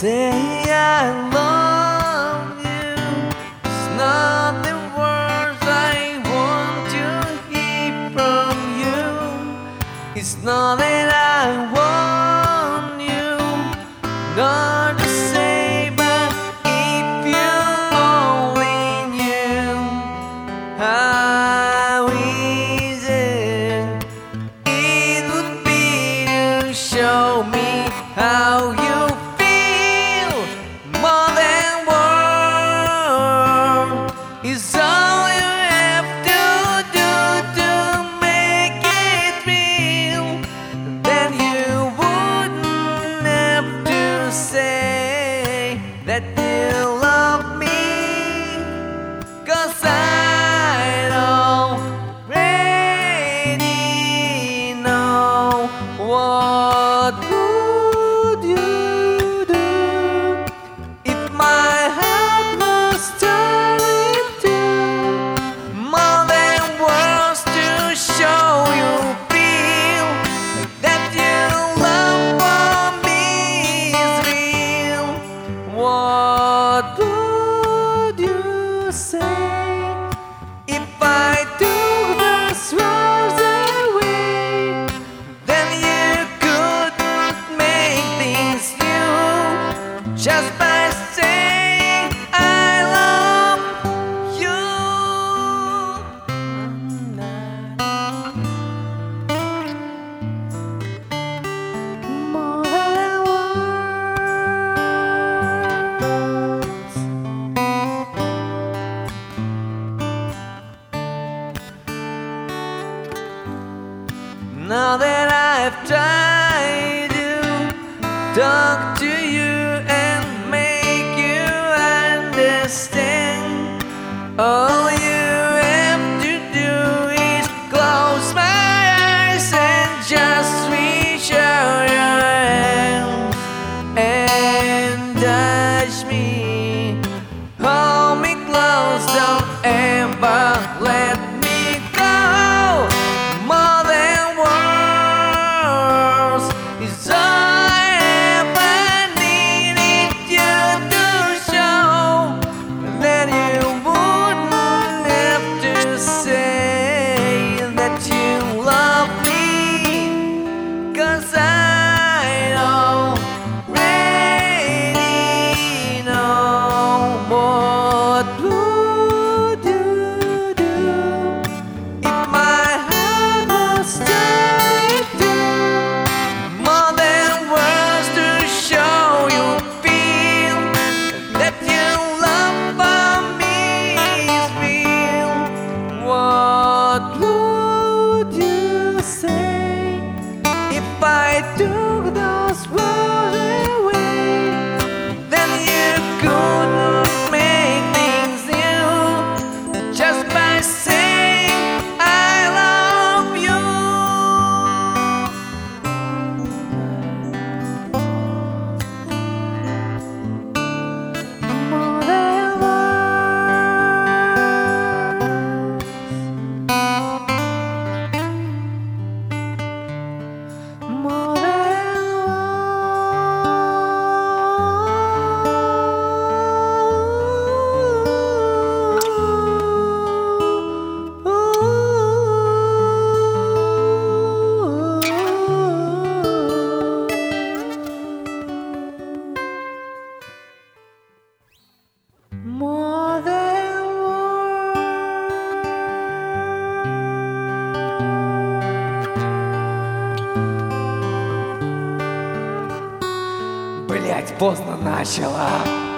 say I love you. It's not the words I want to hear from you. It's not that I want you not to say, but if you only knew how easy it would be to show me how you feel. More than words is all you have to do to make it real. Then you wouldn't have to say that you love me, 'cause I already know. What would you do if my heart was turning to more than words to show you feel that your love for me is real? What would you say if I took those words away? Then you couldn't make things new just by saying I love you. More than words. Now that I've tried to talk to you and make you understand, all you have to do is close my eyes and just reach out your hands and touch me. Hold me close, don't ever let me go. More than words is all I ever needed you to show that you wouldn't have to say that you love me, 'cause I already know. What would you do if my heart was turning to more than words to show you feel that your love for me is real? What would you say if I took those words away? Then you couldn't make things new just by saying I love you. More than words. More than more than words. Блять, поздно начала.